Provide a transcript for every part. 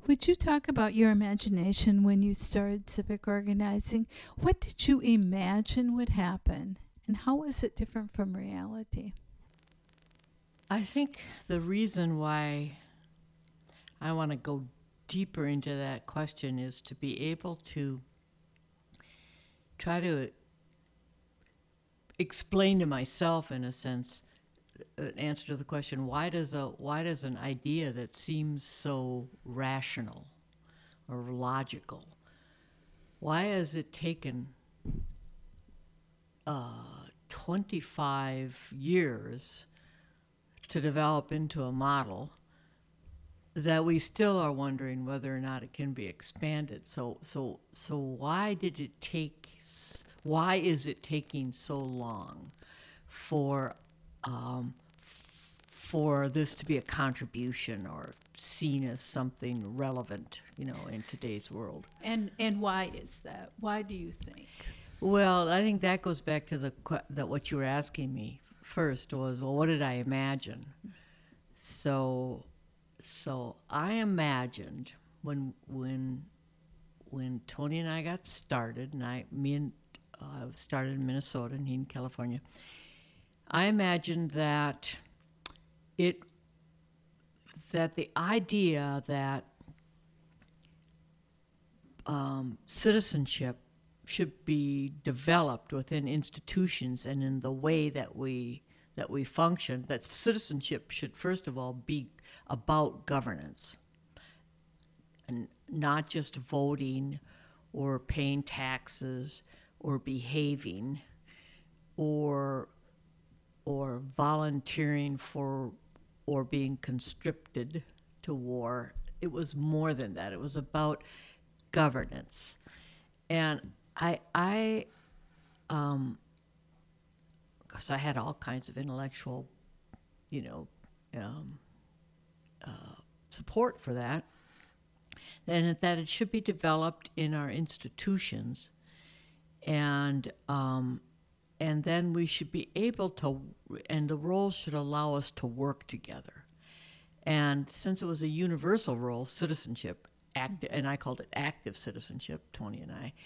Would you talk about your imagination when you started civic organizing? What did you imagine would happen, and how was it different from reality? I think the reason why I want to go deeper into that question is to be able to try to explain to myself, in a sense, an answer to the question: why does an idea that seems so rational or logical, why has it taken 25 years to develop into a model that we still are wondering whether or not it can be expanded? So why did it take? Why is it taking so long for for this to be a contribution or seen as something relevant, in today's world? And why is that? Why do you think? Well, I think that goes back to that what you were asking me first was, well, what did I imagine? So, so I imagined when Tony and I got started, and me and started in Minnesota and he in California. I imagined it that the idea that citizenship should be developed within institutions and in the way that we function, that citizenship should first of all be about governance and not just voting or paying taxes or behaving or volunteering for or being conscripted to war. It was more than that. It was about governance. And because I had all kinds of intellectual, you know, um, support for that, and that it should be developed in our institutions, and then we should be able to, and the roles should allow us to work together. And since it was a universal role, citizenship, and I called it active citizenship, Tony and I,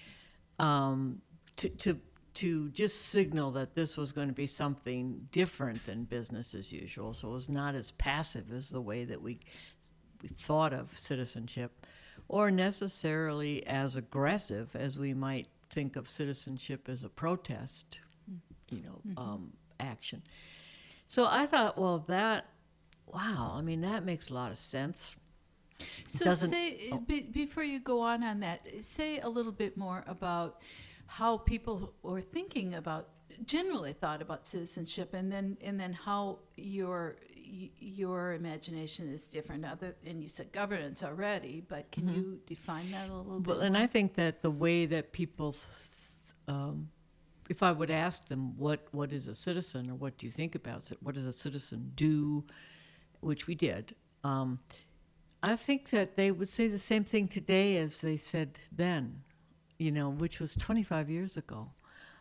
to just signal that this was going to be something different than business as usual. So it was not as passive as the way that we thought of citizenship, or necessarily as aggressive as we might think of citizenship as a protest, action. So I thought, well, wow, I mean, that makes a lot of sense. So, before you go on that, say a little bit more about how people were thinking about, generally thought about citizenship, and then how your imagination is different. And you said governance already, but can you define that a little bit? And I think that the way that people, if I would ask them what is a citizen, or what do you think about it, what does a citizen do, which we did, I think that they would say the same thing today as they said then, which was 25 years ago,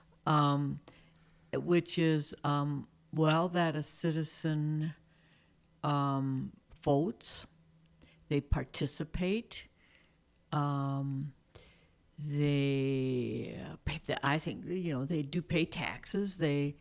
which is, that a citizen votes, they participate, I think, they do pay taxes,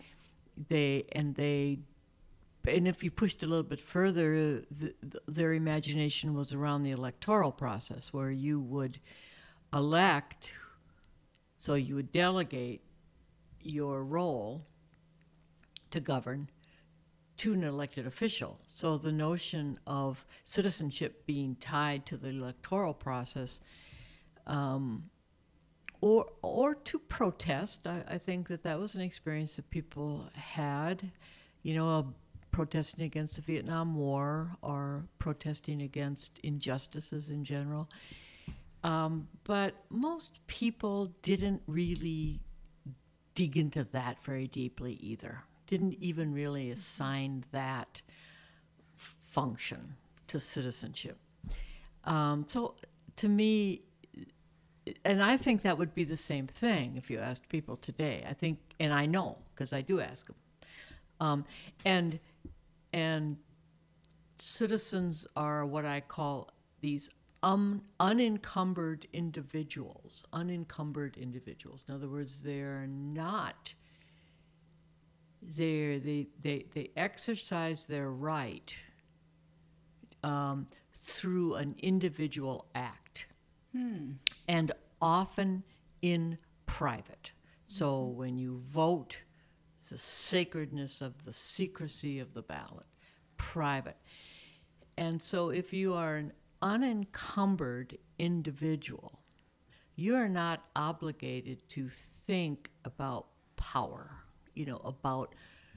and if you pushed a little bit further, their imagination was around the electoral process, where you would elect, so you would delegate your role to govern to an elected official. So the notion of citizenship being tied to the electoral process, or to protest, I think that was an experience that people had, protesting against the Vietnam War or protesting against injustices in general. But most people didn't really dig into that very deeply either. Didn't even really assign that function to citizenship. So to me, and I think that would be the same thing if you asked people today. I think, and I know, because I do ask them. And citizens are what I call these unencumbered individuals. Unencumbered individuals. In other words, they're not. They exercise their right through an individual act, and often in private. So when you vote, the sacredness of the secrecy of the ballot, private. And so if you are an unencumbered individual, you are not obligated to think about power, about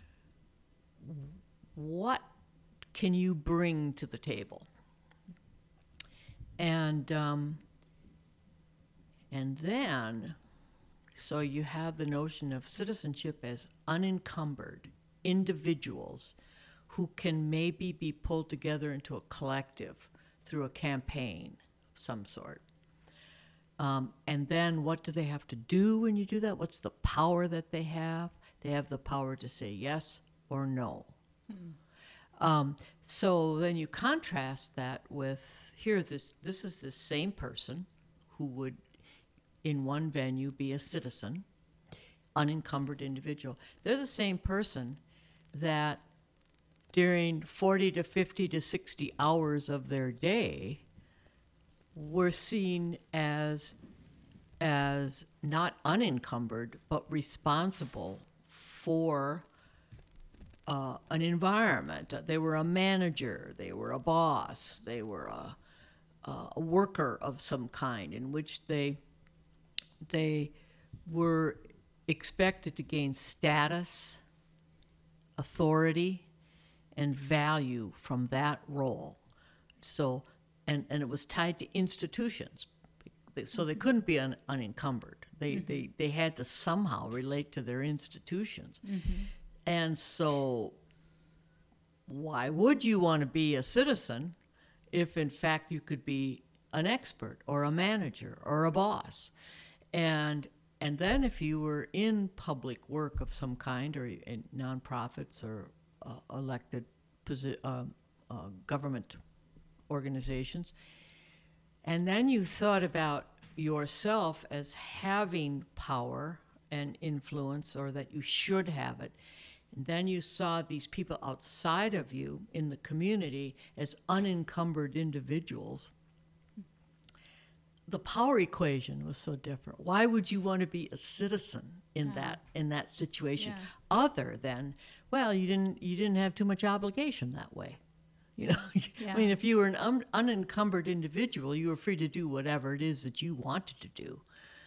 what can you bring to the table. And then, so you have the notion of citizenship as unencumbered individuals who can maybe be pulled together into a collective through a campaign of some sort. And then what do they have to do when you do that? What's the power that they have? They have the power to say yes or no. So then you contrast that with, here, this is the same person who would, in one venue, be a citizen, unencumbered individual. They're the same person that during 40 to 50 to 60 hours of their day were seen as not unencumbered, but responsible for an environment. They were a manager, they were a boss, they were a worker of some kind in which they were expected to gain status, authority, and value from that role. So, and it was tied to institutions. So they couldn't be unencumbered. They had to somehow relate to their institutions. And so why would you want to be a citizen if in fact you could be an expert or a manager or a boss? And then if you were in public work of some kind, or in nonprofits or elected government organizations, and then you thought about yourself as having power and influence, or that you should have it, and then you saw these people outside of you in the community as unencumbered individuals, the power equation was so different. Why would you want to be a citizen in that situation, other than, well, you didn't have too much obligation that way? I mean, if you were an unencumbered individual, you were free to do whatever it is that you wanted to do.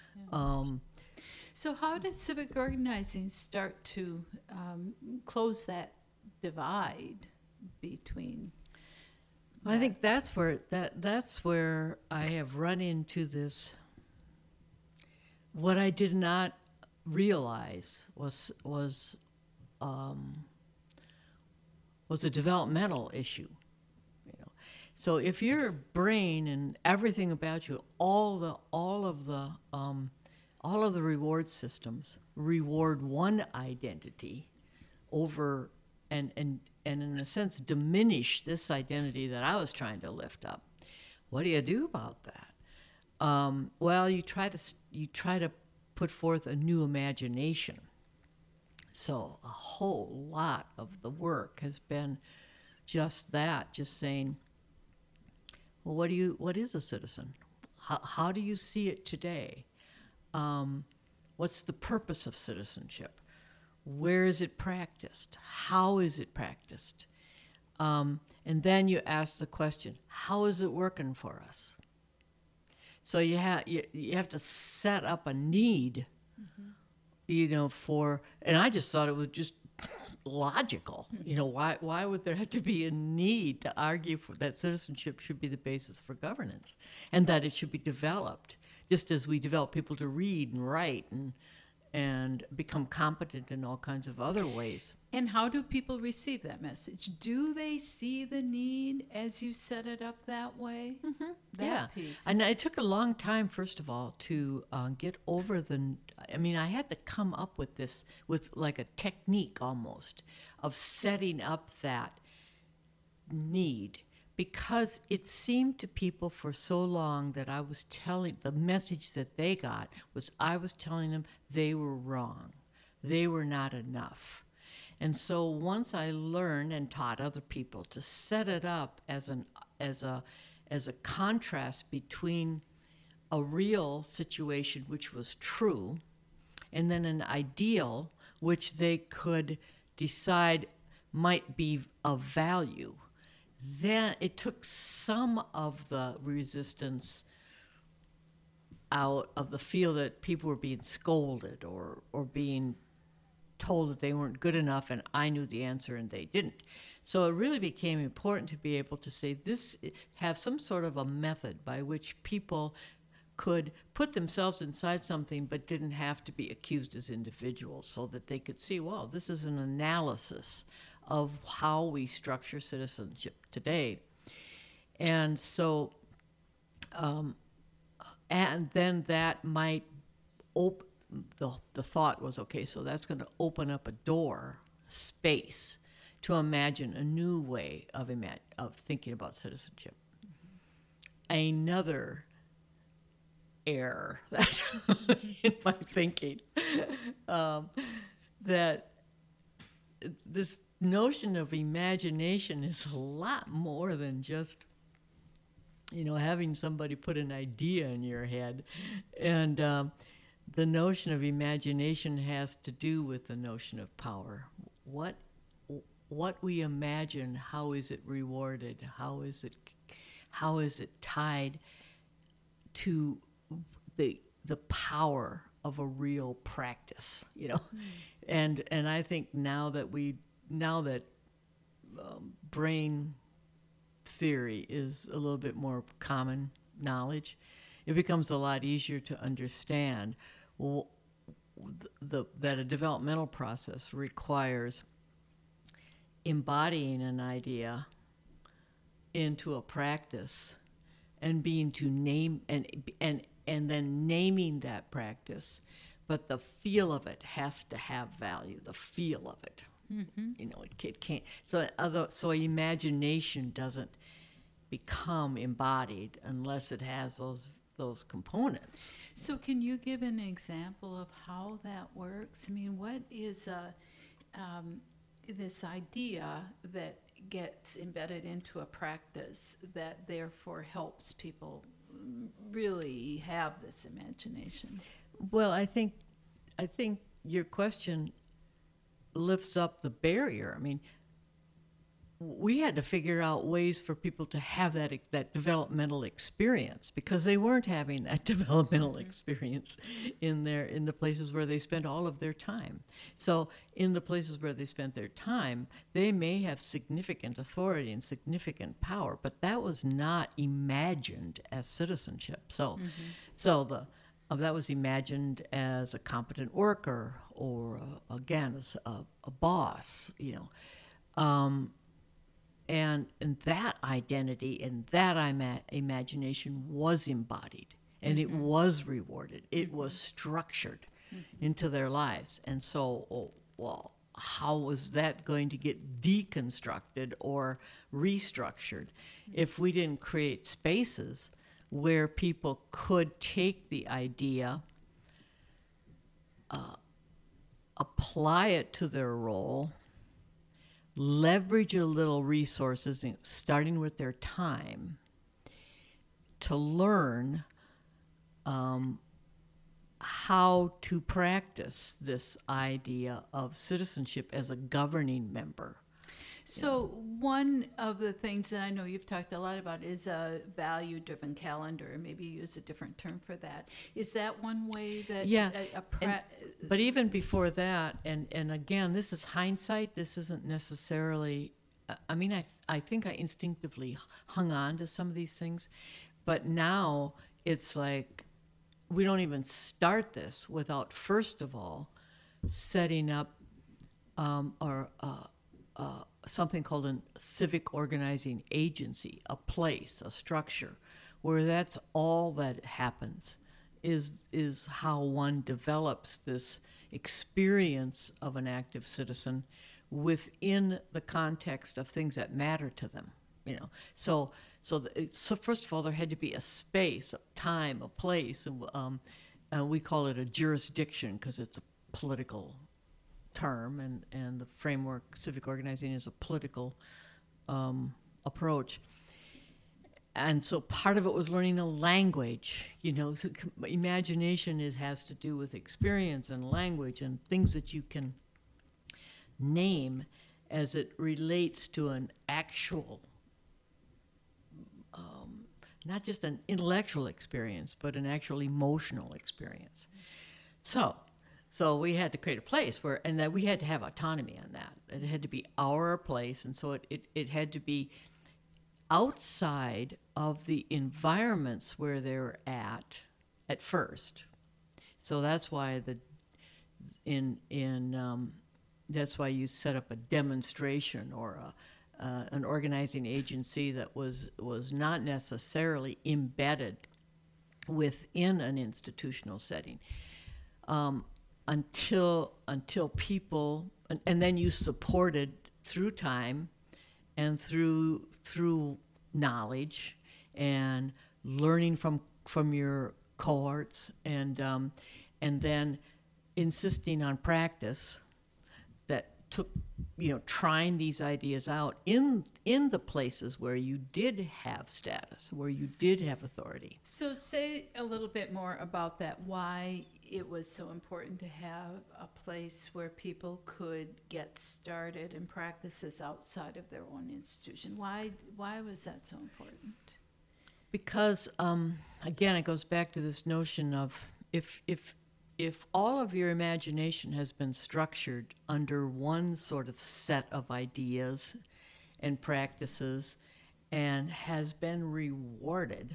So how did civic organizing start to close that divide between? I think that's where I have run into this. What I did not realize was a developmental issue. So if your brain and everything about you, all of the reward systems reward one identity over and in a sense diminish this identity that I was trying to lift up. What do you do about that? Well, you try to put forth a new imagination. So a whole lot of the work has been just that, just saying, well, what is a citizen? How do you see it today? What's the purpose of citizenship? Where is it practiced? How is it practiced? And then you ask the question, how is it working for us? So you have to set up a need, for, and I just thought it was just logical. Why would there have to be a need to argue for that citizenship should be the basis for governance, and that it should be developed, just as we develop people to read and write and become competent in all kinds of other ways. And how do people receive that message? Do they see the need as you set it up that way? That piece. And it took a long time, first of all, to get over I had to come up with this, with like a technique almost, of setting up that need. because it seemed to people for so long that I was telling, the message that they got was I was telling them they were wrong. They were not enough. And so once I learned and taught other people to set it up as a contrast between a real situation which was true and then an ideal which they could decide might be of value, then it took some of the resistance out of the feel that people were being scolded or being told that they weren't good enough and I knew the answer and they didn't. So it really became important to be able to say this, have some sort of a method by which people could put themselves inside something but didn't have to be accused as individuals, so that they could see, well, this is an analysis of how we structure citizenship today. And so, and then that might open, the thought was, okay, so that's going to open up a door, space, to imagine a new way of thinking about citizenship. Another error that in my thinking, that this notion of imagination is a lot more than just, having somebody put an idea in your head. And the notion of imagination has to do with the notion of power. What we imagine, how is it rewarded? How is it tied to the power of a real practice? And I think now that brain theory is a little bit more common knowledge, it becomes a lot easier to understand that a developmental process requires embodying an idea into a practice and being to name and then naming that practice, but the feel of it has to have value. The feel of it, it can't. So imagination doesn't become embodied unless it has those components. So can you give an example of how that works? I mean, what is this idea that gets embedded into a practice that therefore helps people really have this imagination? Well, I think your question lifts up the barrier. I mean, we had to figure out ways for people to have that developmental experience, because they weren't having that developmental experience in the places where they spent all of their time. So in the places where they spent their time, they may have significant authority and significant power, but that was not imagined as citizenship. So that was imagined as a competent worker or again as a boss, And that identity and that imagination was embodied, and it was rewarded. It was structured into their lives. And so, how was that going to get deconstructed or restructured if we didn't create spaces where people could take the idea, apply it to their role, leverage a little resources, starting with their time, to learn how to practice this idea of citizenship as a governing member. So one of the things that I know you've talked a lot about is a value-driven calendar. Maybe you use a different term for that. Is that one way that but even before that, and again, this is hindsight. This isn't necessarily, I think I instinctively hung on to some of these things, but now it's like we don't even start this without first of all setting up something called a civic organizing agency, a place, a structure, where that's all that happens, is how one develops this experience of an active citizen within the context of things that matter to them. So first of all, there had to be a space, a time, a place, and we call it a jurisdiction because it's a political term, and the framework, civic organizing, is a political approach. And so part of it was learning a language, so imagination, it has to do with experience and language and things that you can name as it relates to an actual, not just an intellectual experience, but an actual emotional experience. So we had to create a place and that we had to have autonomy on that. It had to be our place, and so it had to be outside of the environments where they're at first. So that's why that's why you set up a demonstration or an organizing agency that was not necessarily embedded within an institutional setting, until people, and then you supported through time and through knowledge and learning from your cohorts, and then insisting on practice that took, trying these ideas out in the places where you did have status, where you did have authority. So say a little bit more about that, why it was so important to have a place where people could get started and practice this outside of their own institution. Why was that so important? Because, again, it goes back to this notion of if all of your imagination has been structured under one sort of set of ideas and practices and has been rewarded,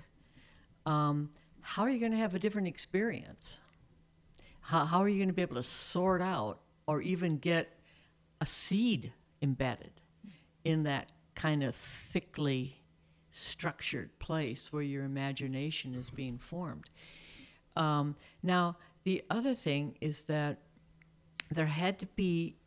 how are you going to have a different experience? How are you going to be able to sort out or even get a seed embedded in that kind of thickly structured place where your imagination is being formed? Now, the other thing is that there had to be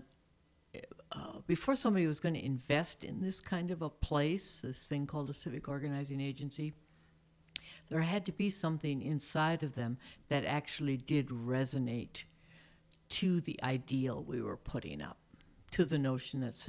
before somebody was going to invest in this kind of a place, this thing called a civic organizing agency, there had to be something inside of them that actually did resonate to the ideal we were putting up, to the notion that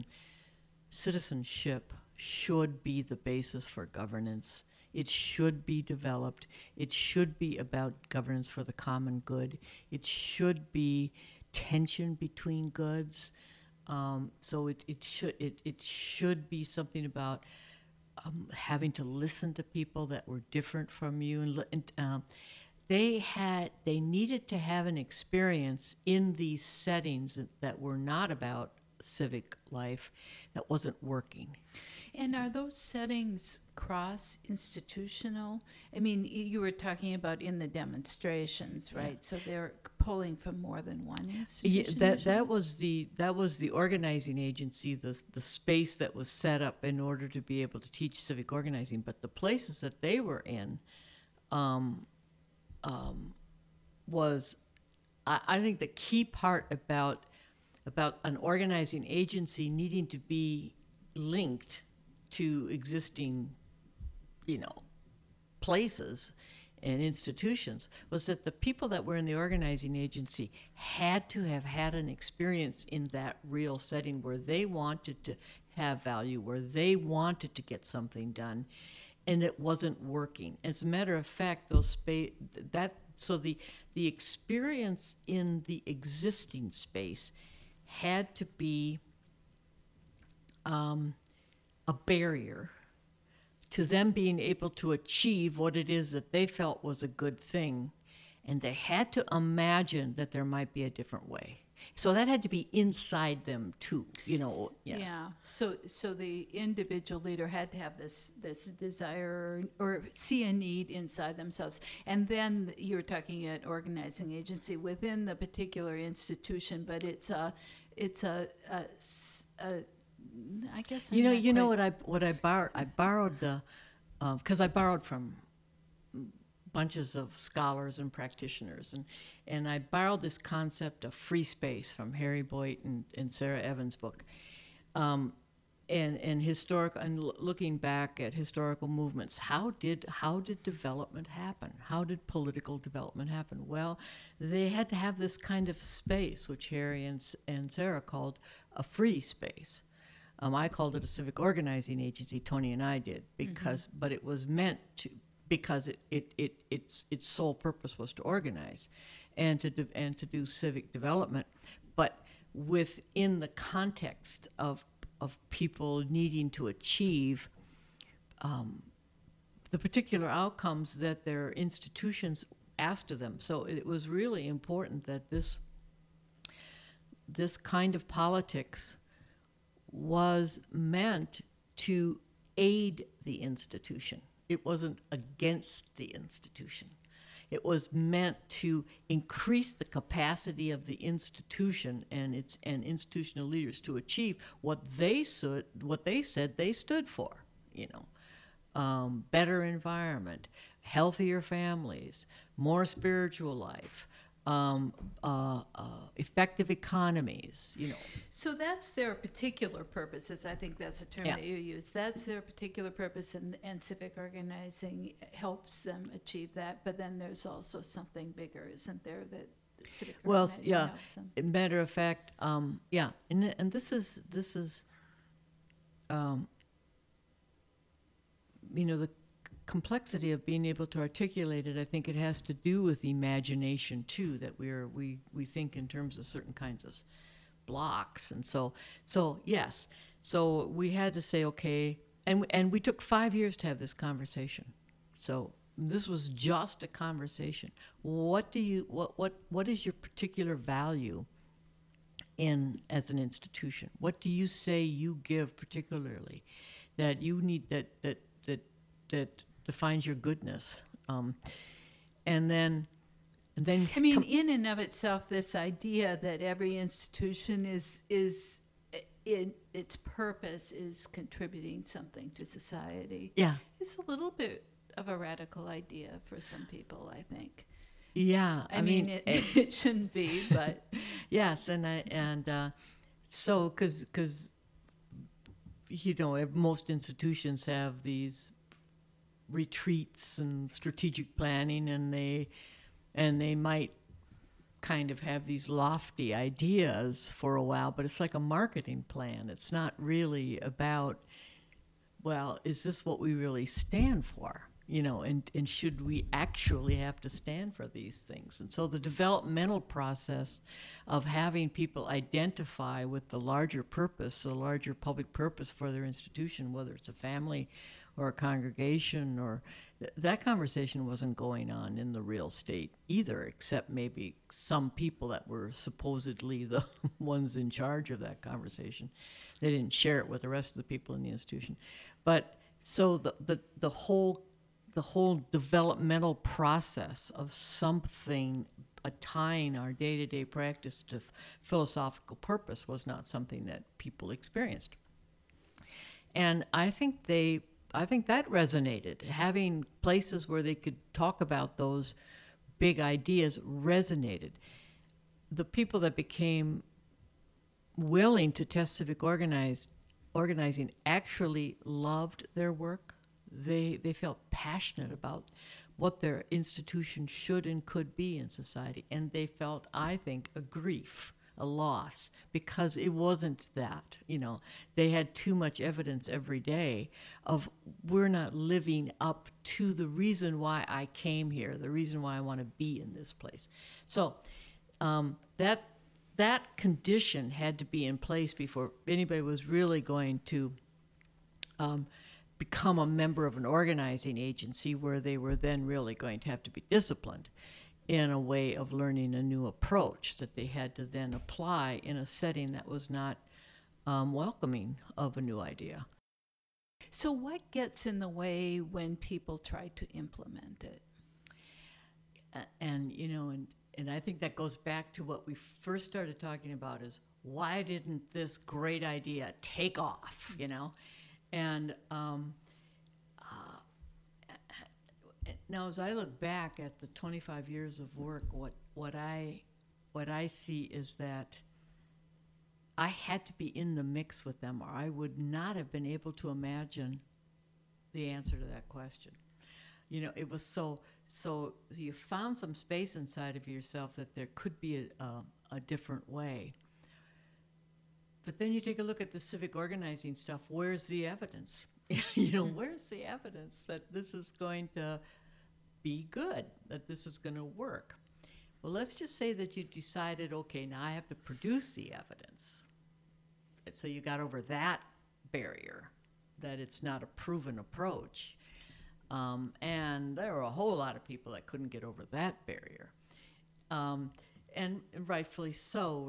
citizenship should be the basis for governance. It should be developed. It should be about governance for the common good. It should be tension between goods. So it should be something about having to listen to people that were different from you, and they needed to have an experience in these settings that were not about civic life, that wasn't working. And are those settings cross-institutional? I mean, you were talking about in the demonstrations, right? Yeah. So they're pulling from more than one institution? Yeah, that was the organizing agency, the space that was set up in order to be able to teach civic organizing. But the places that they were in was, I think, the key part about an organizing agency needing to be linked to existing, places and institutions, was that the people that were in the organizing agency had to have had an experience in that real setting where they wanted to have value, where they wanted to get something done, and it wasn't working. As a matter of fact, the experience in the existing space had to be a barrier to them being able to achieve what it is that they felt was a good thing, and they had to imagine that there might be a different way. So that had to be inside them too, Yeah. So the individual leader had to have this desire or see a need inside themselves, and then you're talking an organizing agency within the particular institution, but it's a I guess what I borrowed. I borrowed because I borrowed from bunches of scholars and practitioners, and I borrowed this concept of free space from Harry Boyd and Sarah Evans' book, and historic and looking back at historical movements, how did development happen? How did political development happen? Well, they had to have this kind of space, which Harry and Sarah called a free space. I called it a civic organizing agency. Tony and I did but it was meant to, because its sole purpose was to organize, and to do civic development, but within the context of people needing to achieve the particular outcomes that their institutions asked of them. So it was really important that this kind of politics was meant to aid the institution. It wasn't against the institution. It was meant to increase the capacity of the institution and institutional leaders to achieve what they said they stood for. Better environment, healthier families, more spiritual life, effective economies. So that's their particular purposes. I think that's a term that you use. That's their particular purpose, and civic organizing helps them achieve that. But then there's also something bigger, isn't there, that civic organizing helps them? Matter of fact, and this is the complexity of being able to articulate it. I think it has to do with imagination too, that we think in terms of certain kinds of blocks. And so yes, so we had to say, okay, and we took 5 years to have this conversation. So this was just a conversation. What is your particular value as an institution? What do you say you give particularly that you need, that defines your goodness? And then I mean, in and of itself, this idea that every institution is in its purpose is contributing something to society. Yeah, it's a little bit of a radical idea for some people, I think. Yeah, I mean it shouldn't be, but yes, so because most institutions have these retreats and strategic planning, and they might kind of have these lofty ideas for a while, but it's like a marketing plan. It's not really about, well, is this what we really stand for? And should we actually have to stand for these things? And so the developmental process of having people identify with the larger purpose, the larger public purpose for their institution, whether it's a family or a congregation, or that conversation wasn't going on in the real state either, except maybe some people that were supposedly the ones in charge of that conversation. They didn't share it with the rest of the people in the institution. But so the whole developmental process of something tying our day-to-day practice to philosophical purpose was not something that people experienced. And I think that resonated. Having places where they could talk about those big ideas resonated. The people that became willing to test civic organizing actually loved their work. They felt passionate about what their institution should and could be in society. And they felt, I think, a grief, a loss, because it wasn't that. They had too much evidence every day of, we're not living up to the reason why I came here, the reason why I want to be in this place. So that condition had to be in place before anybody was really going to become a member of an organizing agency, where they were then really going to have to be disciplined in a way of learning a new approach that they had to then apply in a setting that was not welcoming of a new idea. So what gets in the way when people try to implement it? And I think that goes back to what we first started talking about, is why didn't this great idea take off, And now, as I look back at the 25 years of work, what I see is that I had to be in the mix with them, or I would not have been able to imagine the answer to that question. You know, it was so you found some space inside of yourself that there could be a different way. But then you take a look at the civic organizing stuff. Where's the evidence? You know, where's the evidence that this is going to be good, that this is going to work? Well, let's just say that you decided, okay, now I have to produce the evidence. And so you got over that barrier, that it's not a proven approach. And there were a whole lot of people that couldn't get over that barrier. And rightfully so.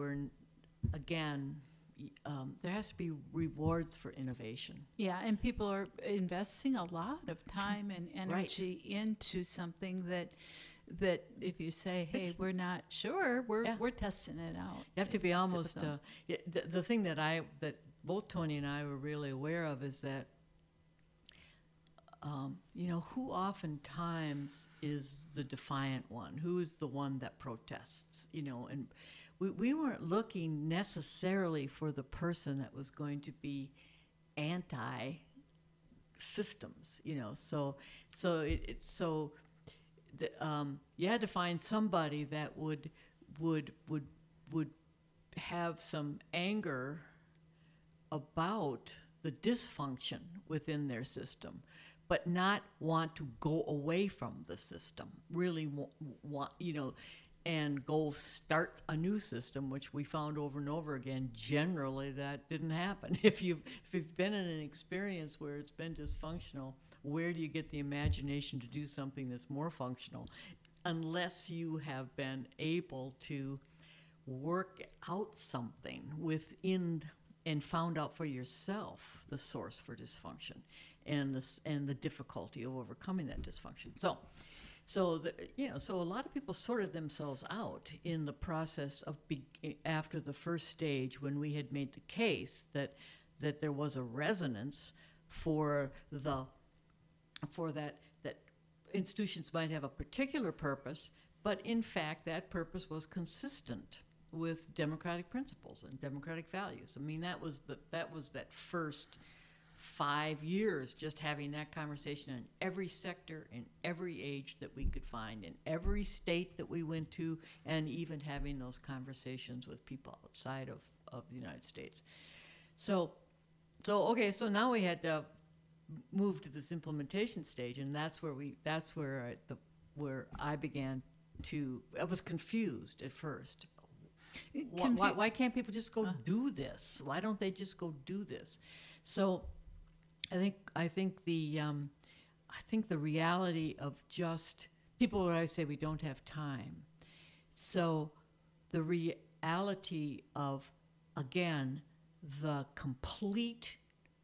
There has to be rewards for innovation. Yeah, and people are investing a lot of time and energy into something that if you say, hey, we're not sure, we're testing it out. You have to be almost the thing that both Tony and I were really aware of is that you know, who oftentimes is the defiant one? Who is the one that protests? You know, and we weren't looking necessarily for the person that was going to be anti-systems. You know, you had to find somebody that would have some anger about the dysfunction within their system, but not want to go away from the system, really want, you know, and go start a new system, which we found over and over again, generally that didn't happen. If you've been in an experience where it's been dysfunctional, where do you get the imagination to do something that's more functional? Unless you have been able to work out something within and found out for yourself the source for dysfunction and the difficulty of overcoming that dysfunction. So a lot of people sorted themselves out in the process of after the first stage, when we had made the case that there was a resonance for that institutions might have a particular purpose, but in fact that purpose was consistent with democratic principles and democratic values. I mean, that was that first 5 years, just having that conversation in every sector, in every age that we could find, in every state that we went to, and even having those conversations with people outside of the United States. So now we had to move to this implementation stage, and that's where I began to. I was confused at first. Why can't people just go do this? Why don't they just go do this? So I think the reality of just people when I say we don't have time. So the reality of, again, the complete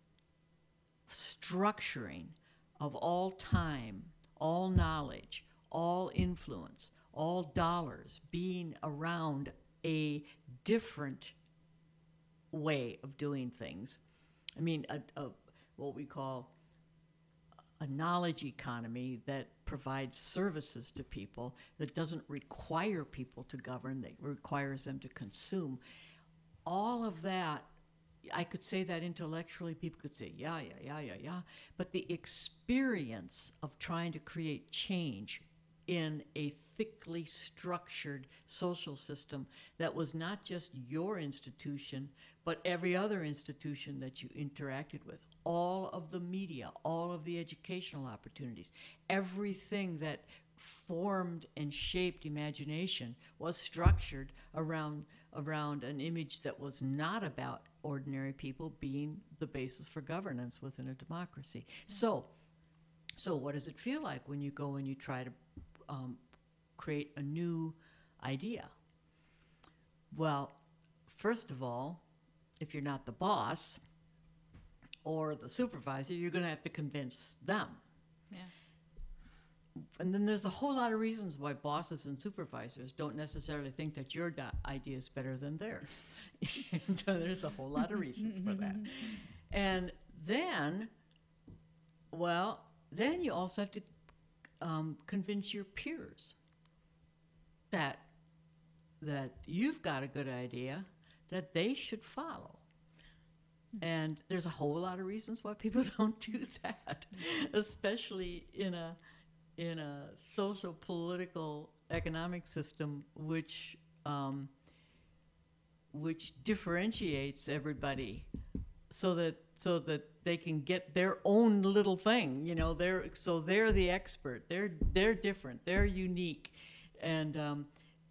structuring of all time, all knowledge, all influence, all dollars being around a different way of doing things. I mean, what we call a knowledge economy that provides services to people, that doesn't require people to govern, that requires them to consume. All of that, I could say that intellectually, people could say, yeah. But the experience of trying to create change in a thickly structured social system that was not just your institution, but every other institution that you interacted with, all of the media, all of the educational opportunities, everything that formed and shaped imagination was structured around an image that was not about ordinary people being the basis for governance within a democracy. So what does it feel like when you go and you try to create a new idea? Well, first of all, if you're not the boss or the supervisor, you're going to have to convince them. Yeah. And then there's a whole lot of reasons why bosses and supervisors don't necessarily think that your idea is better than theirs. And there's a whole lot of reasons for that. And then you also have to convince your peers that you've got a good idea, that they should follow. And there's a whole lot of reasons why people don't do that, especially in a social, political, economic system which differentiates everybody so that they can get their own little thing. They're the expert. They're different. They're unique, and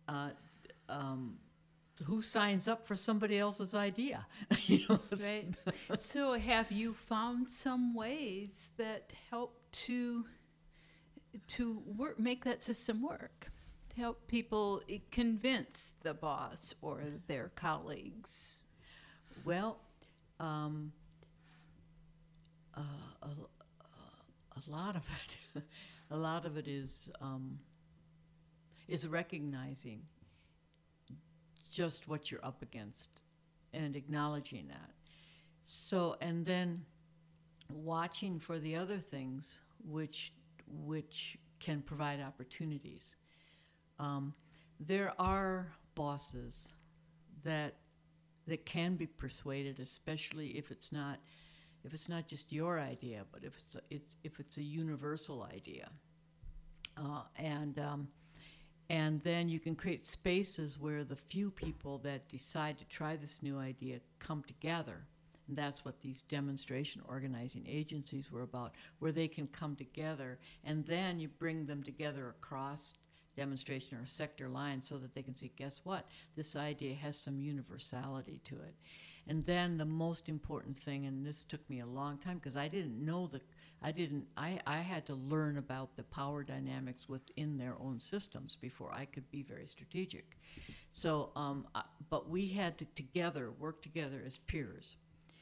who signs up for somebody else's idea? Right. So have you found some ways that help to make that system work? To help people convince the boss or their colleagues? Well, a lot of it, a lot of it is recognizing just what you're up against and acknowledging that. So, and then watching for the other things which can provide opportunities. There are bosses that can be persuaded, especially if it's not just your idea, but if it's a universal idea, and then you can create spaces where the few people that decide to try this new idea come together. And that's what these demonstration organizing agencies were about, where they can come together, and then you bring them together across demonstration or sector lines so that they can say, guess what? This idea has some universality to it. And then the most important thing, and this took me a long time because I didn't know I had to learn about the power dynamics within their own systems before I could be very strategic. So, but we had to work together as peers.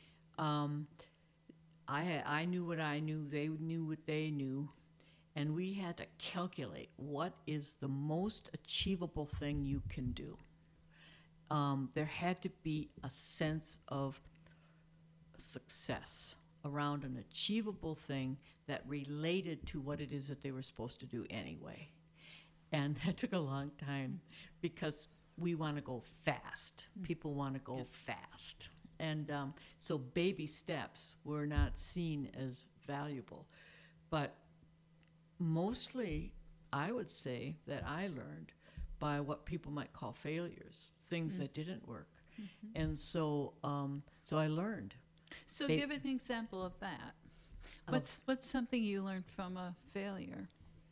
I knew what I knew, they knew what they knew, and we had to calculate what is the most achievable thing you can do. There had to be a sense of success around an achievable thing that related to what it is that they were supposed to do anyway. And that took a long time because we want to go fast. People want to go fast. And so baby steps were not seen as valuable. But mostly, I would say that I learned by what people might call failures, things that didn't work. Mm-hmm. And so I learned. So give an example of that. What's something you learned from a failure?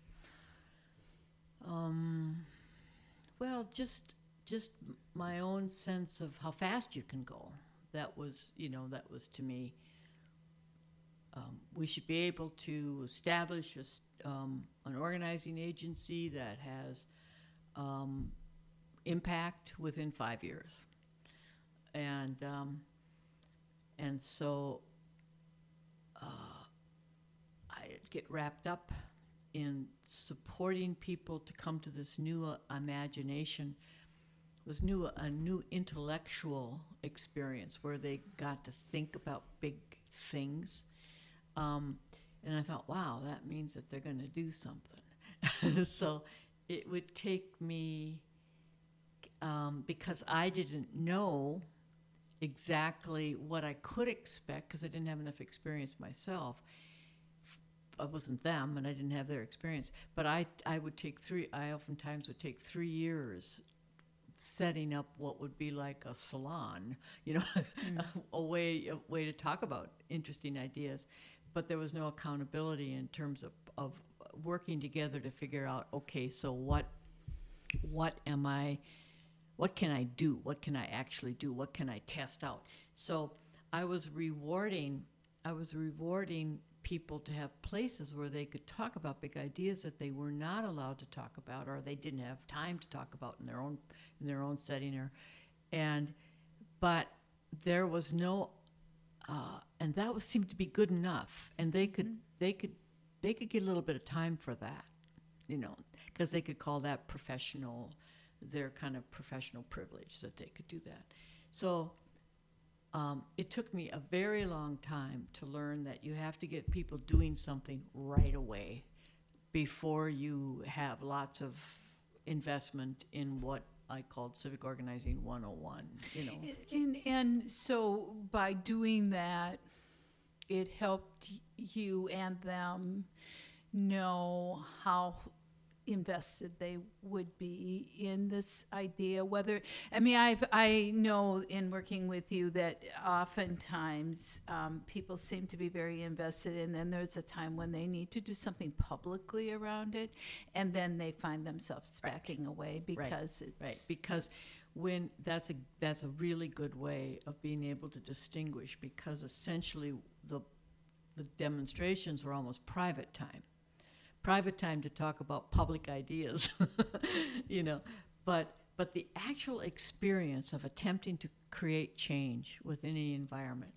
Well, just my own sense of how fast you can go. That was to me. We should be able to establish an organizing agency that has impact within 5 years, and so I get wrapped up in supporting people to come to this new imagination. It was a new intellectual experience where they got to think about big things. And I thought, wow, that means that they're going to do something. So it would take me, because I didn't know exactly what I could expect because I didn't have enough experience myself. I wasn't them, and I didn't have their experience. But I oftentimes would take 3 years setting up what would be like a salon, a way to talk about interesting ideas. But there was no accountability in terms of working together to figure out, okay, so what can I do? What can I actually do? What can I test out? So I was rewarding people to have places where they could talk about big ideas that they were not allowed to talk about, or they didn't have time to talk about in their own setting, but there was no, and that seemed to be good enough, and they could get a little bit of time for that, because they could call that their kind of professional privilege that they could do that. So it took me a very long time to learn that you have to get people doing something right away before you have lots of investment in what I called Civic Organizing 101, you know. And so by doing that, it helped you and them know how invested they would be in this idea. Whether, I mean, I know in working with you that oftentimes people seem to be very invested, and then there's a time when they need to do something publicly around it, and then they find themselves backing away because it's right. Because when that's a really good way of being able to distinguish, because essentially the demonstrations were almost private time to talk about public ideas, you know. But the actual experience of attempting to create change within the environment,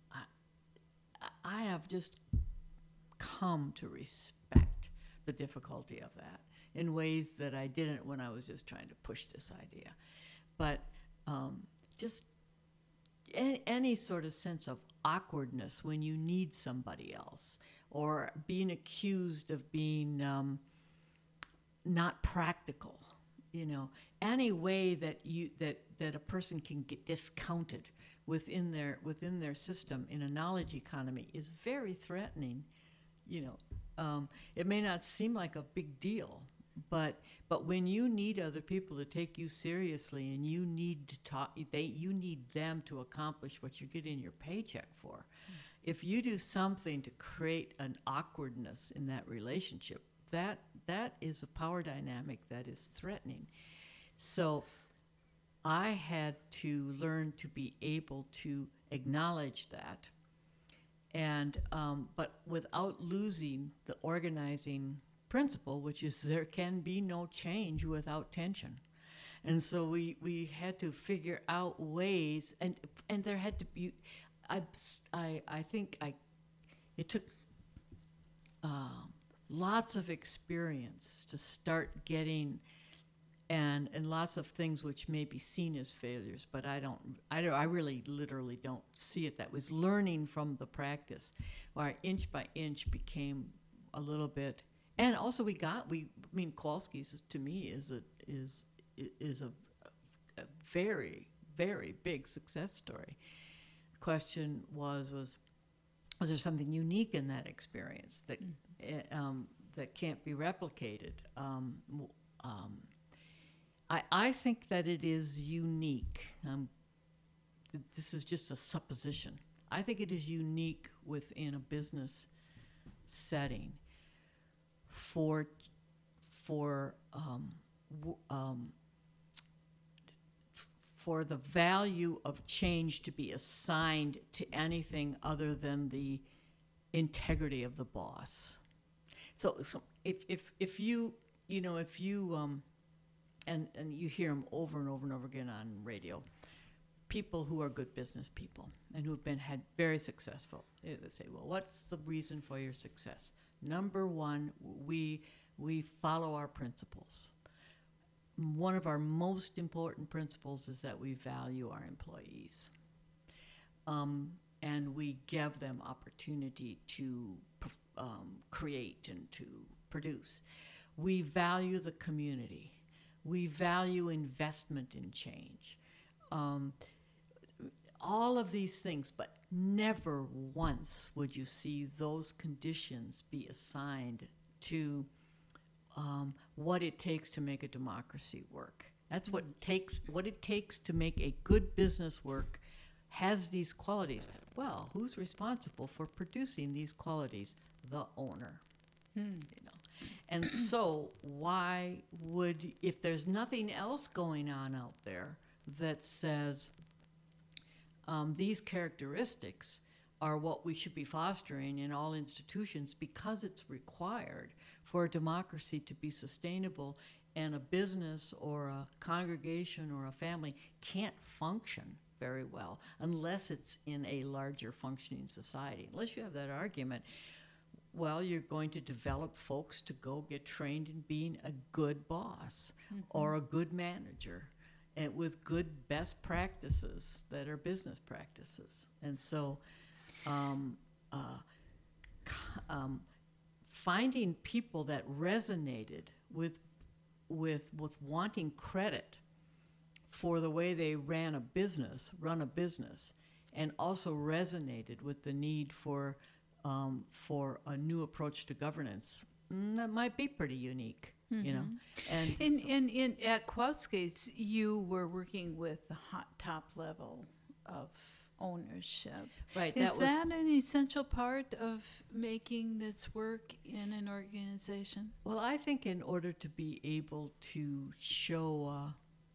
I have just come to respect the difficulty of that in ways that I didn't when I was just trying to push this idea. But just any sort of sense of awkwardness when you need somebody else, or being accused of being not practical, you know, any way that a person can get discounted within their system in a knowledge economy is very threatening. You know, it may not seem like a big deal, but when you need other people to take you seriously, and you need to talk, you need them to accomplish what you're getting your paycheck for. If you do something to create an awkwardness in that relationship, that is a power dynamic that is threatening. So I had to learn to be able to acknowledge that, and but without losing the organizing principle, which is there can be no change without tension. And so we had to figure out ways, and there had to be, I think it took lots of experience to start getting, and lots of things which may be seen as failures, but I really literally don't see it. That was learning from the practice, where inch by inch became a little bit. And also Kowalski's to me is a very, very big success story. The question was there something unique in that experience that that can't be replicated? I think that it is unique. This is just a supposition. I think it is unique within a business setting for the value of change to be assigned to anything other than the integrity of the boss. So if you and you hear them over and over and over again on radio, people who are good business people and who have had very successful, they say, well, what's the reason for your success? Number one, we follow our principles. One of our most important principles is that we value our employees. And we give them opportunity to create and to produce. We value the community. We value investment in change. All of these things, but never once would you see those conditions be assigned to what it takes to make a democracy work. That's what it takes to make a good business work has these qualities. Well, who's responsible for producing these qualities? The owner. You know. And so why would, if there's nothing else going on out there that says these characteristics are what we should be fostering in all institutions, because it's required for a democracy to be sustainable, and a business or a congregation or a family can't function very well unless it's in a larger functioning society. Unless you have that argument, well, you're going to develop folks to go get trained in being a good boss or a good manager, and with good best practices that are business practices. And so finding people that resonated with wanting credit for the way they run a business, and also resonated with the need for a new approach to governance. That might be pretty unique, you know. And At Kowski's, you were working with the top level of ownership. Right. Is that an essential part of making this work in an organization? Well, I think in order to be able to show,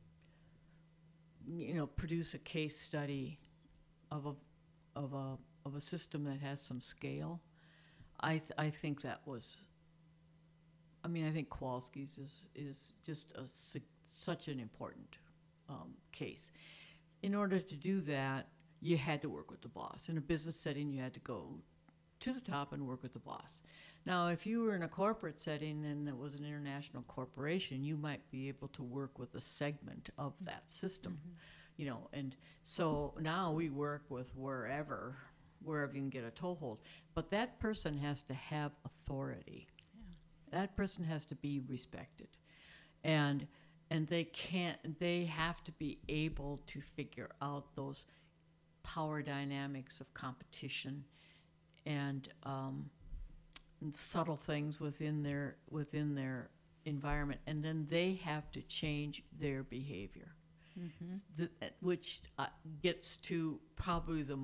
produce a case study of a system that has some scale, I think that was. I mean, I think Kowalski's is just such an important case. In order to do that, you had to work with the boss. In a business setting, you had to go to the top and work with the boss. Now, if you were in a corporate setting and it was an international corporation, you might be able to work with a segment of that system, you know. And so now we work with wherever you can get a toehold. But that person has to have authority. That person has to be respected, and they have to be able to figure out those power dynamics of competition and subtle things within their environment, and then they have to change their behavior, which gets to probably the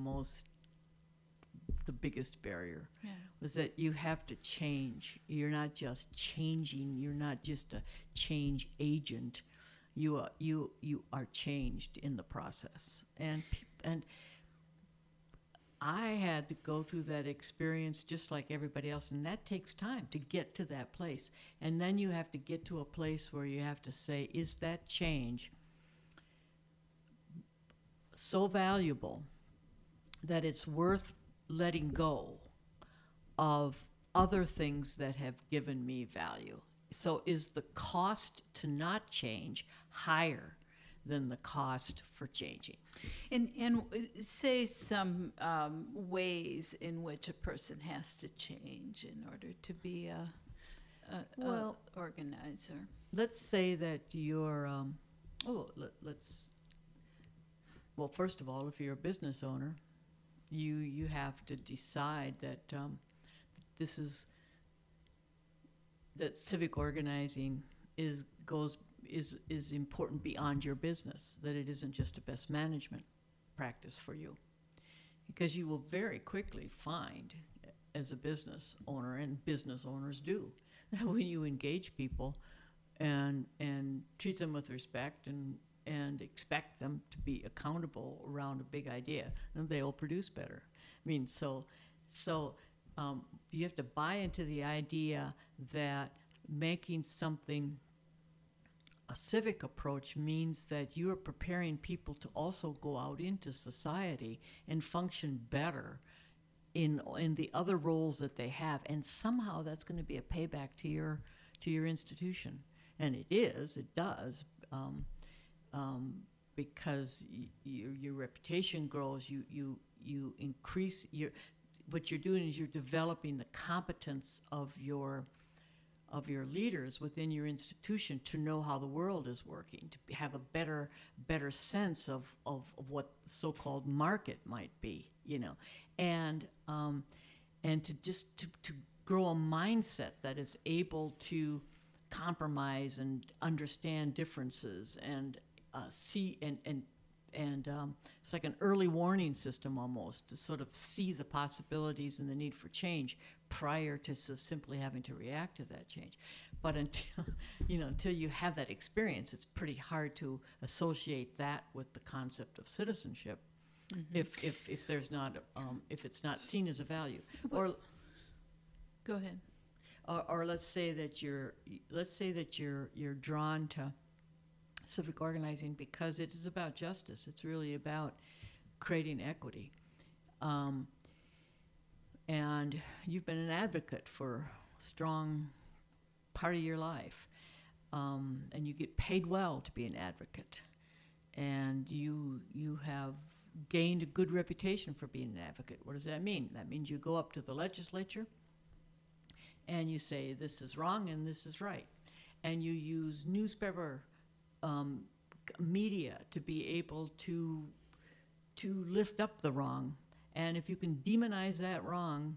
biggest barrier. Was that you have to change. You're not just changing. You're not just a change agent. You are changed in the process. And I had to go through that experience just like everybody else, and that takes time to get to that place. And then you have to get to a place where you have to say, is that change so valuable that it's worth letting go of other things that have given me value? So is the cost to not change higher than the cost for changing? And say some ways in which a person has to change in order to be a organizer. Let's say that you're, well, first of all, if you're a business owner, you have to decide that that civic organizing is important beyond your business, that it isn't just a best management practice for you. Because you will very quickly find, as a business owner, and business owners do, that when you engage people and treat them with respect and expect them to be accountable around a big idea, then they will produce better. I mean, so you have to buy into the idea that making something a civic approach means that you are preparing people to also go out into society and function better in the other roles that they have, and somehow that's going to be a payback to your institution, and it does. Because your reputation grows, you increase what you're doing is you're developing the competence of your leaders within your institution to know how the world is working, to have a better sense of what the so-called market might be, you know, and to grow a mindset that is able to compromise and understand differences and see and it's like an early warning system almost, to sort of see the possibilities and the need for change prior to simply having to react to that change. But until you have that experience, it's pretty hard to associate that with the concept of citizenship, if there's not if it's not seen as a value. Or go ahead. Or let's say that you're drawn to civic organizing because it is about justice. It's really about creating equity. And you've been an advocate for a strong part of your life. And you get paid well to be an advocate. And you have gained a good reputation for being an advocate. What does that mean? That means you go up to the legislature and you say, this is wrong and this is right. And you use newspaper media to be able to lift up the wrong. And if you can demonize that wrong,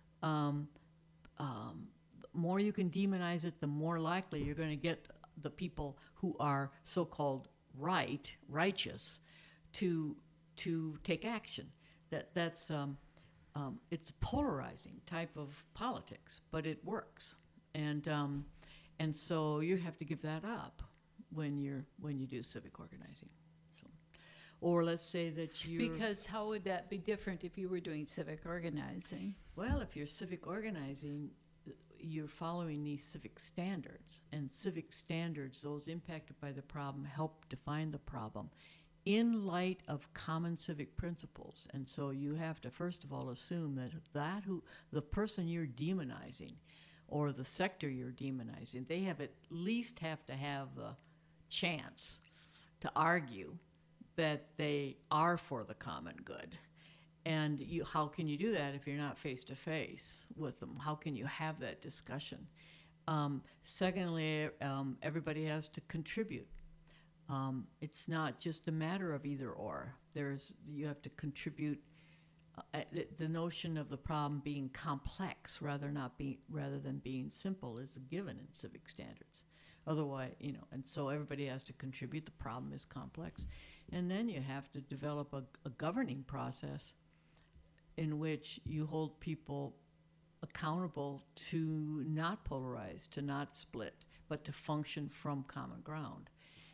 the more you can demonize it, the more likely you're going to get the people who are so-called righteous, to take action. That's it's a polarizing type of politics, but it works, and so you have to give that up when you do civic organizing. So, or let's say that you Because how would that be different if you were doing civic organizing? well, if you're civic organizing, you're following these civic standards, and civic standards, those impacted by the problem, help define the problem in light of common civic principles. And so you have to first of all assume that the person you're demonizing or the sector you're demonizing, they have at least have to have the chance to argue that they are for the common good. And how can you do that if you're not face to face with them? How can you have that discussion? Secondly, everybody has to contribute. It's not just a matter of either or. You have to contribute. The notion of the problem being complex rather than being simple is a given in civic standards. Otherwise, and so everybody has to contribute. The problem is complex, and then you have to develop a governing process in which you hold people accountable to not polarize, to not split, but to function from common ground.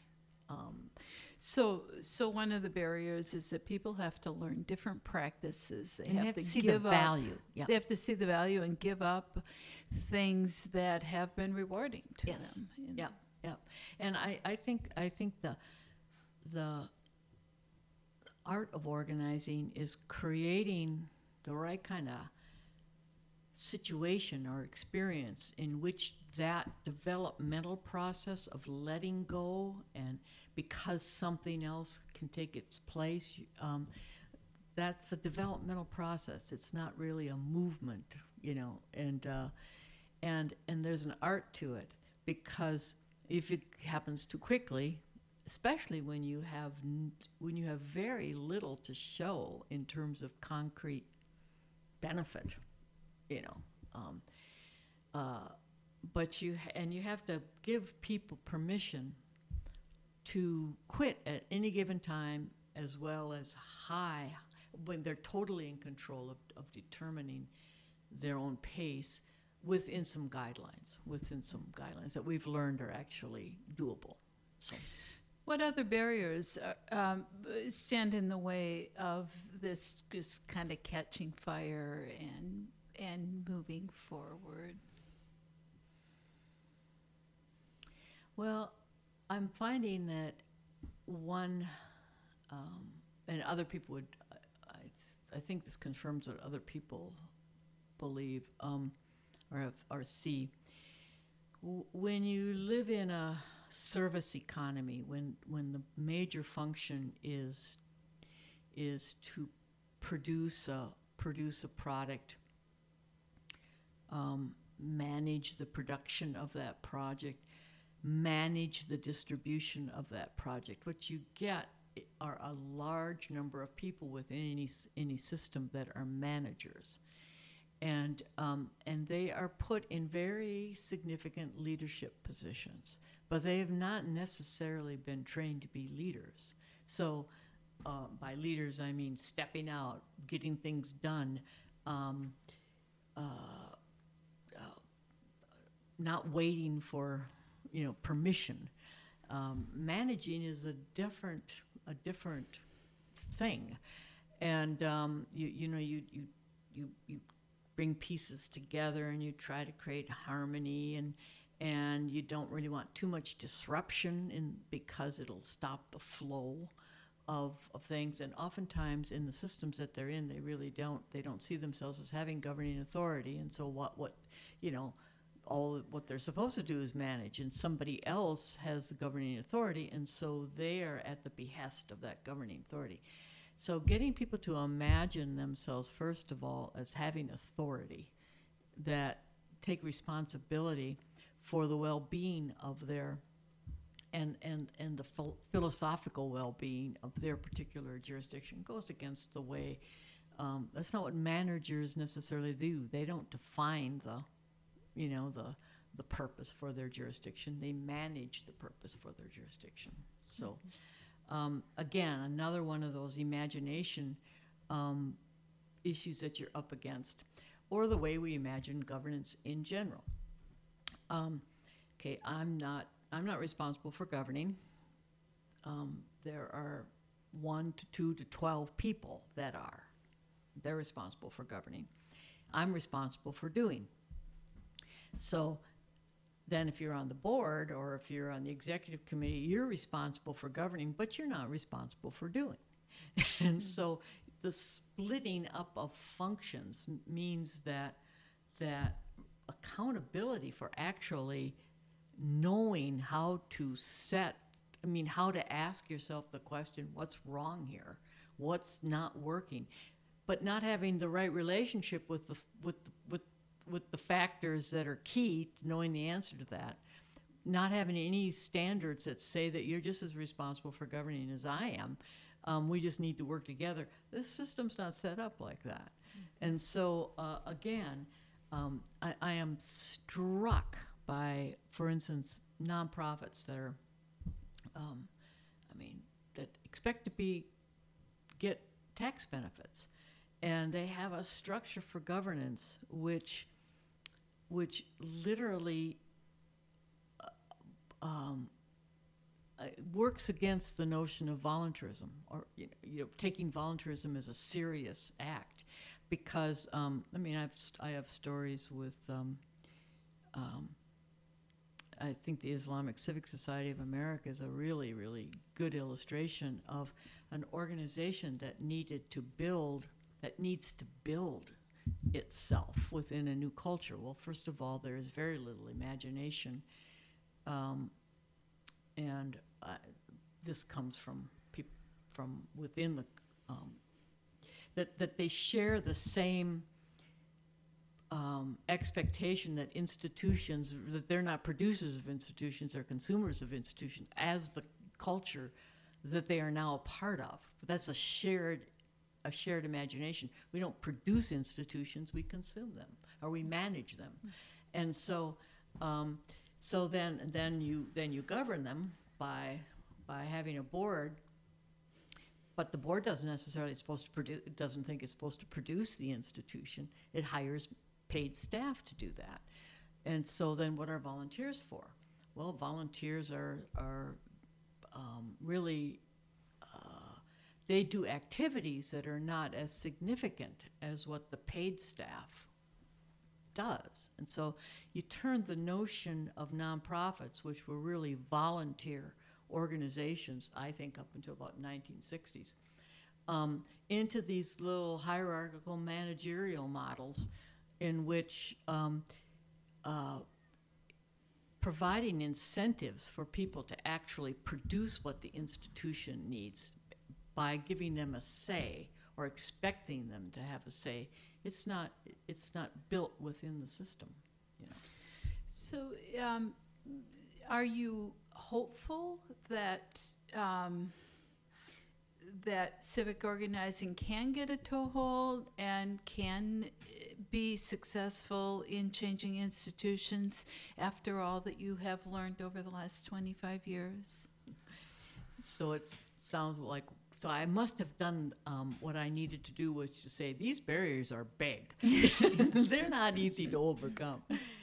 So one of the barriers is that people have to learn different practices. They And have to see give the up value. Yeah. They have to see the value and give up things that have been rewarding to Yes. them. Yeah. Yeah. And I think the art of organizing is creating the right kind of situation or experience in which that developmental process of letting go, and because something else can take its place, that's a developmental process. It's not really a movement, and there's an art to it, because if it happens too quickly, especially when you have very little to show in terms of concrete benefit, but you have to give people permission to quit at any given time, as well as when they're totally in control of determining their own pace within some guidelines that we've learned are actually doable. So. What other barriers stand in the way of this just kind of catching fire and moving forward? Well, I'm finding that one, and other people would, I think this confirms what other people believe or see. When you live in a service economy, when the major function is to produce a product, manage the production of that project, manage the distribution of that project, what you get are a large number of people within any system that are managers. And they are put in very significant leadership positions, but they have not necessarily been trained to be leaders. So by leaders, I mean stepping out, getting things done, not waiting for permission. Managing is a different thing, and you bring pieces together and you try to create harmony, and you don't really want too much disruption because it'll stop the flow of things. And oftentimes in the systems that they're in, they don't see themselves as having governing authority, and so all what they're supposed to do is manage, and somebody else has the governing authority, and so they are at the behest of that governing authority. So getting people to imagine themselves, first of all, as having authority, that take responsibility for the well-being of their and the philosophical well-being of their particular jurisdiction goes against the way. That's not what managers necessarily do. They don't define the purpose for their jurisdiction. They manage the purpose for their jurisdiction. So, again, another one of those imagination issues that you're up against, or the way we imagine governance in general. Okay, I'm not responsible for governing. There are 1 to 2 to 12 people that are. They're responsible for governing. I'm responsible for doing. So then if you're on the board or if you're on the executive committee, you're responsible for governing, but you're not responsible for doing. And so the splitting up of functions means that accountability for actually knowing how to how to ask yourself the question, what's wrong here? What's not working? But not having the right relationship with the factors that are key to knowing the answer to that. Not having any standards that say that you're just as responsible for governing as I am. We just need to work together. This system's not set up like that. And so, again, I am struck by, for instance, nonprofits that are, that expect to get tax benefits. And they have a structure for governance which literally works against the notion of voluntarism, or taking voluntarism as a serious act, because I have stories with I think the Islamic Civic Society of America is a really, really good illustration of an organization that needs to build itself within a new culture. Well, first of all, there is very little imagination, and this comes from people from within the that they share the same expectation that institutions, that they're not producers of institutions, they're consumers of institutions, as the culture that they are now a part of. That's a shared imagination. We don't produce institutions, we consume them, or we manage them. And so then you govern them by having a board, but the board doesn't necessarily doesn't think it's supposed to produce the institution. It hires paid staff to do that. And so then what are volunteers for? Well, volunteers are really they do activities that are not as significant as what the paid staff does. And so you turn the notion of nonprofits, which were really volunteer organizations, I think up until about 1960s, into these little hierarchical managerial models in which providing incentives for people to actually produce what the institution needs by giving them a say or expecting them to have a say, it's not built within the system. So, are you hopeful that that civic organizing can get a toehold and can be successful in changing institutions after all that you have learned over the last 25 years? So it sounds like, so I must have done what I needed to do, was to say these barriers are big. They're not easy to overcome.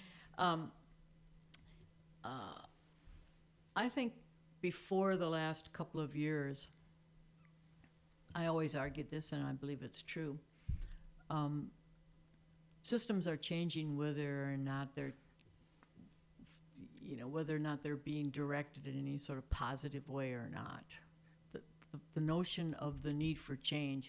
I think before the last couple of years, I always argued this, and I believe it's true. Systems are changing whether or not they're being directed in any sort of positive way or not. The notion of the need for change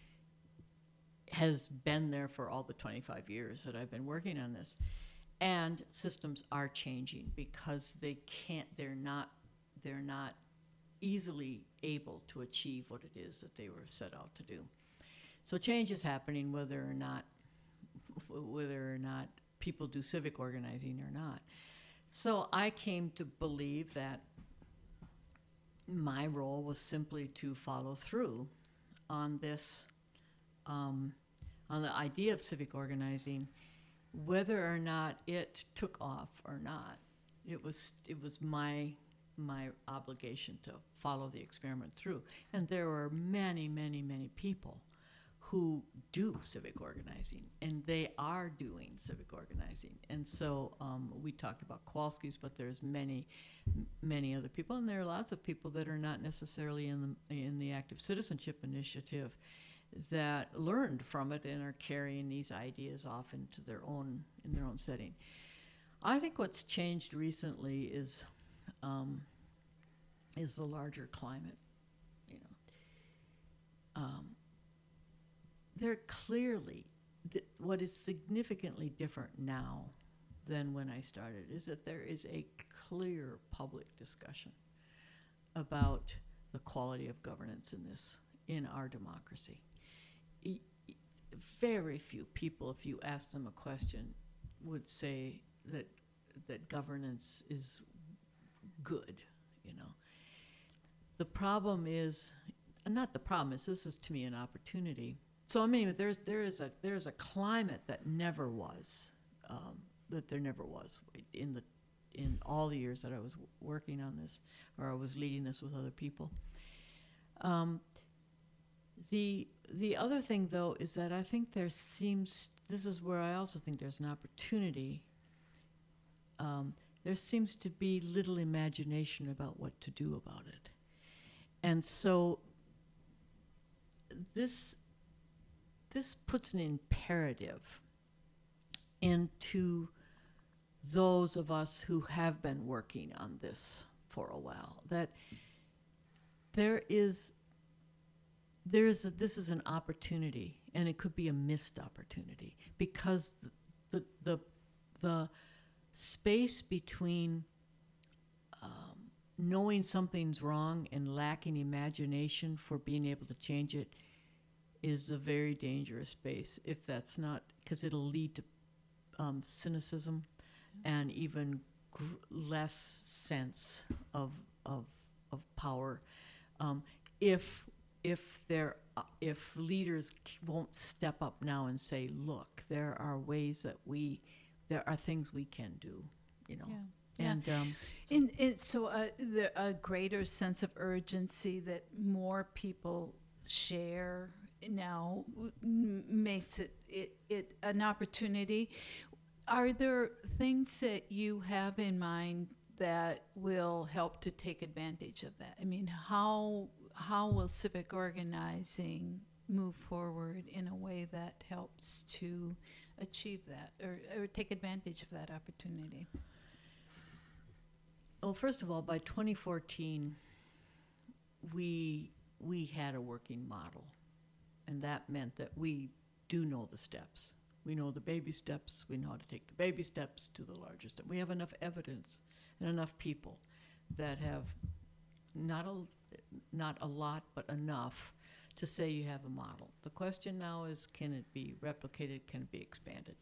has been there for all the 25 years that I've been working on this. And systems are changing because they're not easily able to achieve what it is that they were set out to do. So change is happening whether or not people do civic organizing or not. So I came to believe that my role was simply to follow through on this, on the idea of civic organizing, whether or not it took off or not. It was my obligation to follow the experiment through. And there were many, many, many people who do civic organizing, and they are doing civic organizing. And so we talked about Kowalski's, but there's many, many other people, and there are lots of people that are not necessarily in the active citizenship initiative that learned from it and are carrying these ideas off into their own setting. I think what's changed recently is the larger climate. You know, they're clearly what is significantly different now than when I started is that there is a clear public discussion about the quality of governance in our democracy. Very few people, if you ask them a question, would say that governance is good. You know, the problem is, not the problem is, this is to me an opportunity. So I mean, there is a climate that never was, that there never was in all the years that I was working on this, or I was leading this with other people. The other thing, though, is that I think this is where I also think there's an opportunity. There seems to be little imagination about what to do about it. And so this puts an imperative into those of us who have been working on this for a while, that this is an opportunity, and it could be a missed opportunity, because the space between knowing something's wrong and lacking imagination for being able to change it is a very dangerous space, if that's not, because it'll lead to cynicism and even less sense of power. If leaders won't step up now and say, look, there are ways there are things we can do, you know. Yeah. And so a greater sense of urgency that more people share now makes it an opportunity. Are there things that you have in mind that will help to take advantage of that? I mean, how will civic organizing move forward in a way that helps to achieve that or take advantage of that opportunity? Well, first of all, by 2014, we had a working model, and that meant that we do know the steps. We know the baby steps. We know how to take the baby steps to the larger step. We have enough evidence and enough people that have not a lot, but enough to say you have a model. The question now is, can it be replicated? Can it be expanded?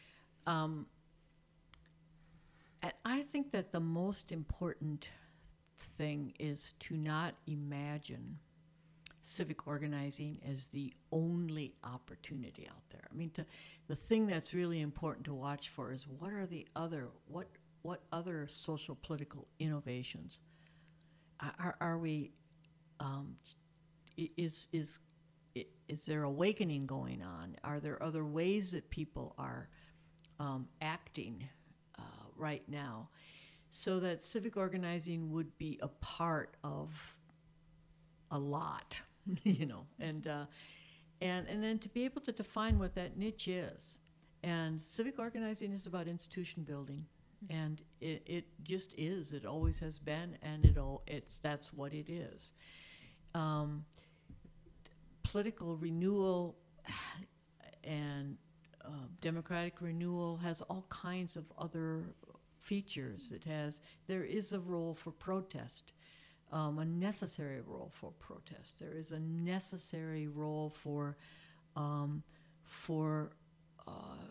And I think that the most important thing is to not imagine civic organizing as the only opportunity out there. I mean, the thing that's really important to watch for is what other social political innovations are we? Is there awakening going on? Are there other ways that people are acting right now, so that civic organizing would be a part of a lot, you know, and then to be able to define what that niche is. And civic organizing is about institution building, and it just is. It always has been, and that's what it is. Political renewal and democratic renewal has all kinds of other features. There is a role for protest, a necessary role for protest. There is a necessary role for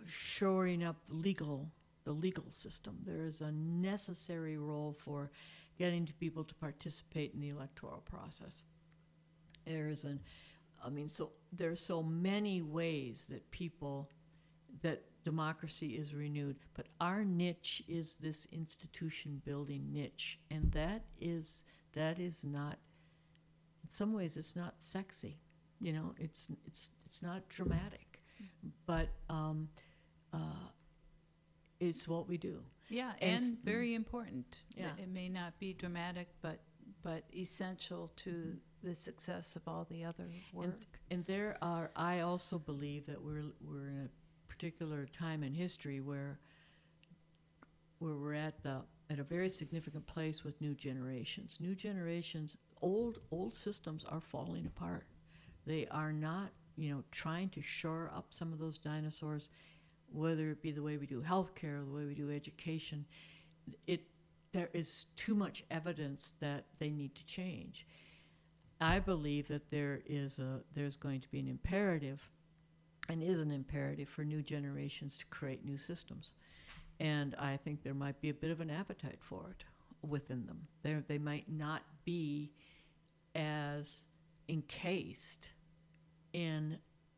shoring up the legal system. There is a necessary role for getting to people to participate in the electoral process. There's so there are so many ways that democracy is renewed, but our niche is this institution building niche, and that is not, in some ways it's not sexy, it's not dramatic, but it's what we do. Yeah, and very important. Yeah. It may not be dramatic, but essential to the success of all the other work. And I also believe that we're in a particular time in history where we're at a very significant place with new generations. New generations, old systems are falling apart. They are not, trying to shore up some of those dinosaurs, whether it be the way we do healthcare, the way we do education. There is too much evidence that they need to change. I believe that there's going to be an imperative, and is an imperative, for new generations to create new systems. And I think there might be a bit of an appetite for it within them. They might not be as encased in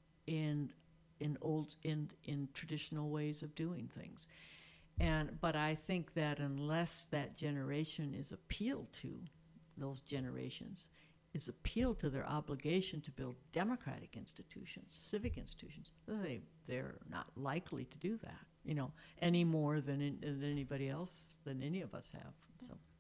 traditional ways of doing things. But I think that unless that generation is appealed to, those generations is appealed to their obligation to build democratic institutions, civic institutions, they're not likely to do that, any more than anybody else, than any of us have. So.